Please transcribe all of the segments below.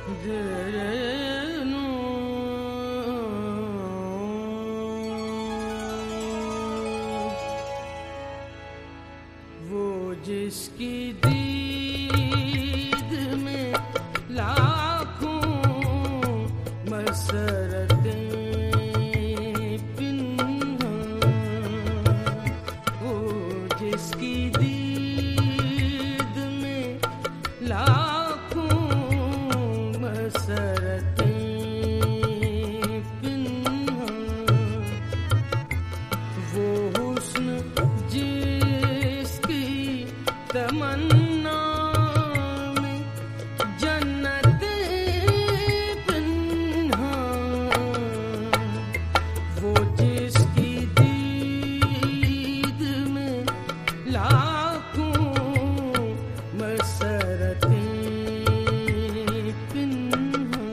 वो जिसकी दीद में लाखों मसरतें पिन्हां, वो जिसकी दीद में लाखों मसरतें पिन्हां, वो हुस्न जिसकी तमन्ना में जन्नत पिन्हां, वो जिसकी दीद में लाखों मसरतें पिन्हां।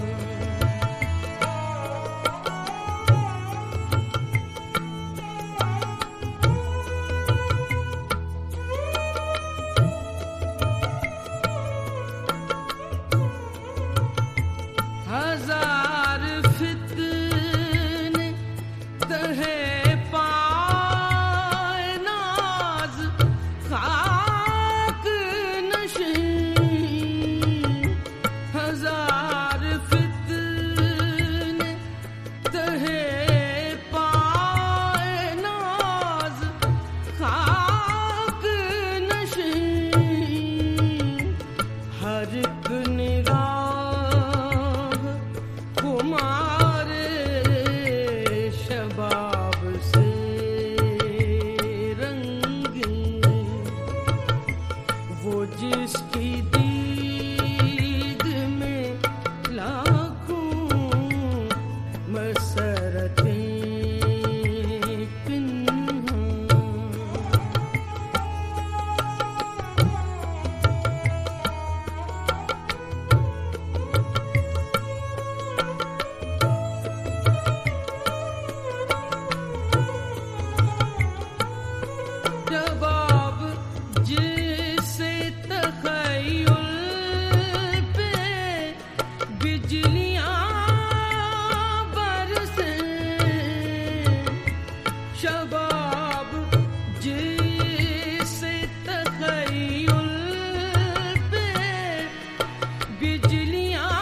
हजार फितने तहे पाए नाज खाक नशीं, हजार फितने तहे पाए नाज खाक नशीं, हर एक निगाह कुमारे शबाब से रंगी, वो जिसकी दीद में लाखों मसरतें पिन्हां। जवाब जिसे तख़य्युल पे बिजलियां बरसें, शबाब जिसे तख़य्युल पे बिजलियां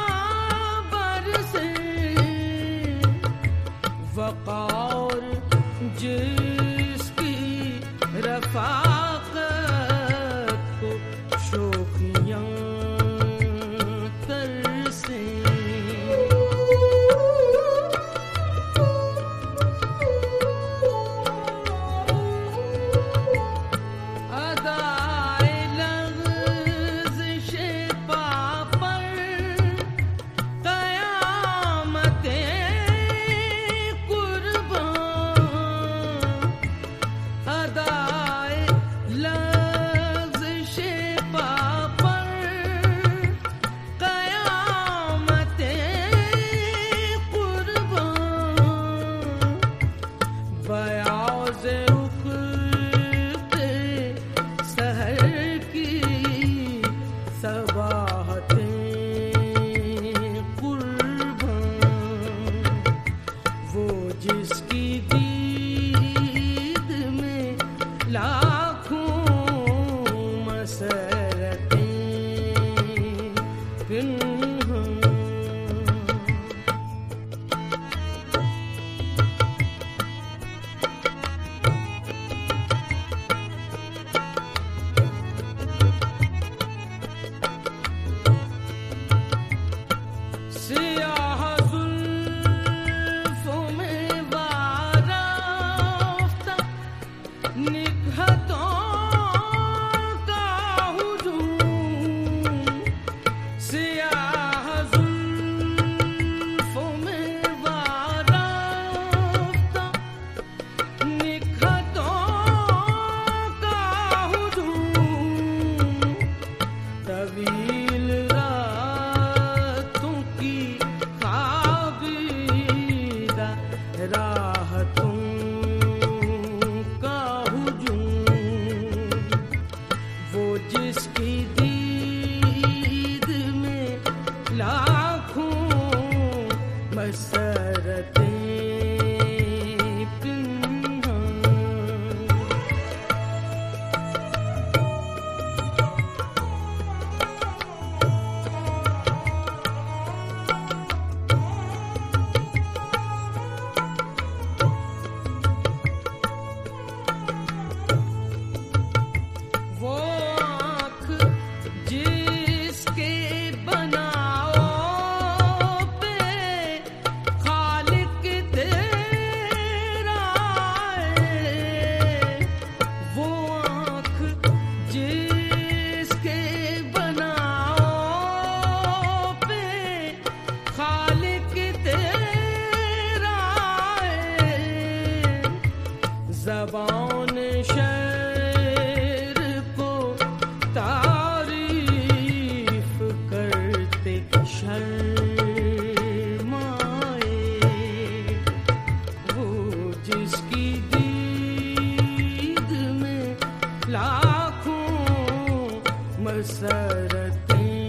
बरसें, वक़ार जिसकी रफ़ाक़त को शोखियाँ तरसें, अदाए लग़ज़िशे पा पर क़यामतें कुर्बान, अदाए लग़ज़िशे पा पर क़यामतें कुर्बान, बयाज़े उफ़क़े सहर की सबाहतें कुर्बान, वो जिसकी दीद में लाखों मसरतें पिन्हां। सियाह ज़ुल्फ़ों में वाराफ़्ता निकहतों का हुजूम, सियाह ज़ुल्फ़ों में वाराफ़्ता निकहतों का हुजूम, तवील रातों की ख़ाबीदा राहतों का हुजूम, वो जिसकी दीद में लाखों मसरतें ज़बान शेर को तारीफ करते शर्माए, वो जिसकी दीद में लाखों मसरतें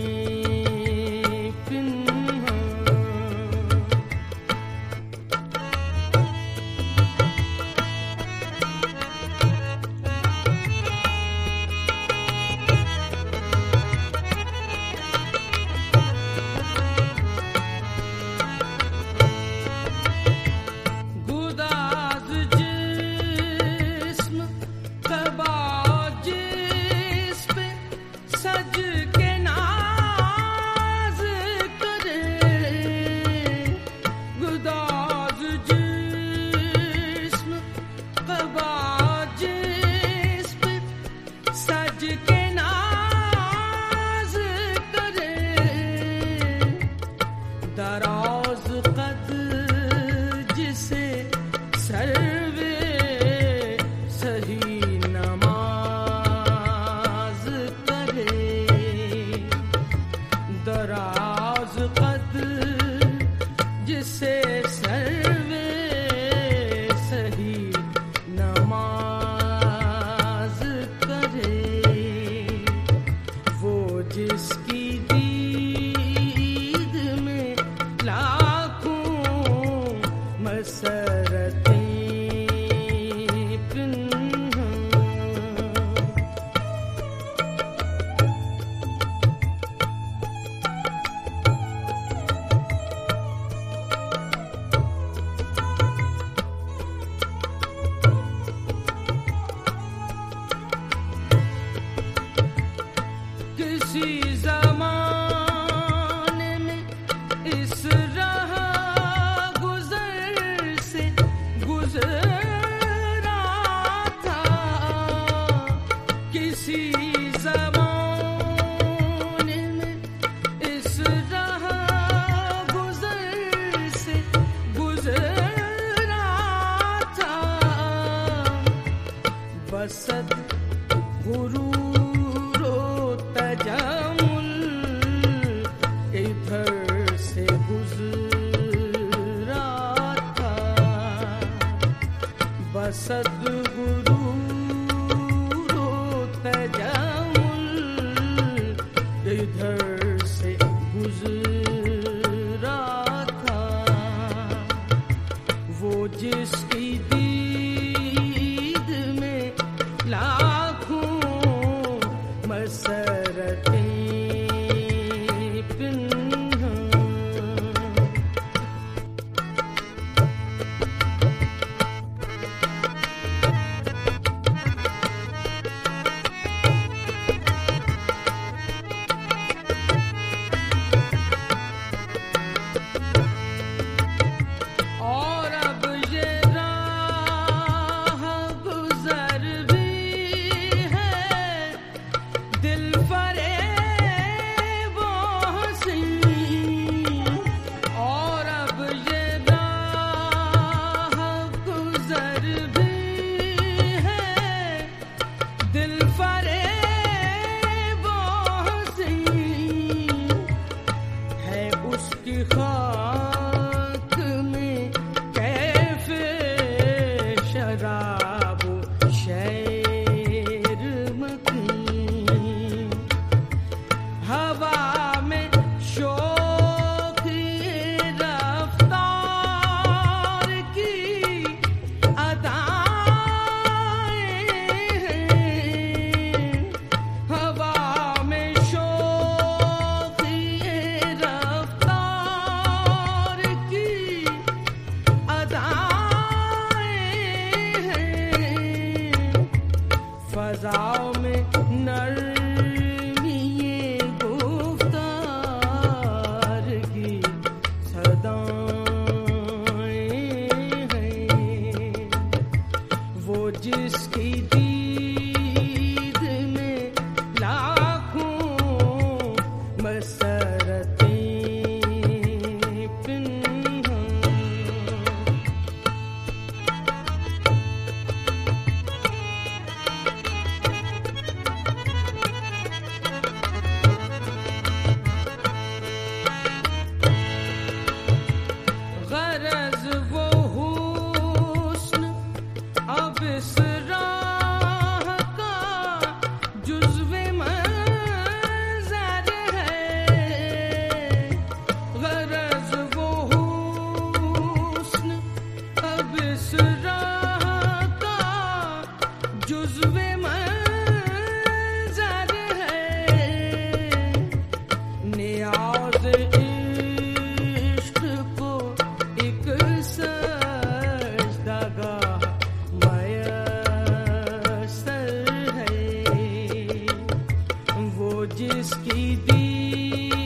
दराज कद जिसे सर्वे सही नमाज करे, दराज कद जिसे सर्वे सही नमाज करे, वो जिसकी मसरतें किसी ज़माने में इस राह गुज़रा था, किसी ज़माने में इस राह गुज़र से गुज़रा था, बसत गुरूर व तजम्मुल इधर से गुज़रा था, बसत गुरूर व तजम्मुल इधर से गुज़रा था, वो जिसकी दीद में लाखों मसरतें दिल फरेब जिसकी दी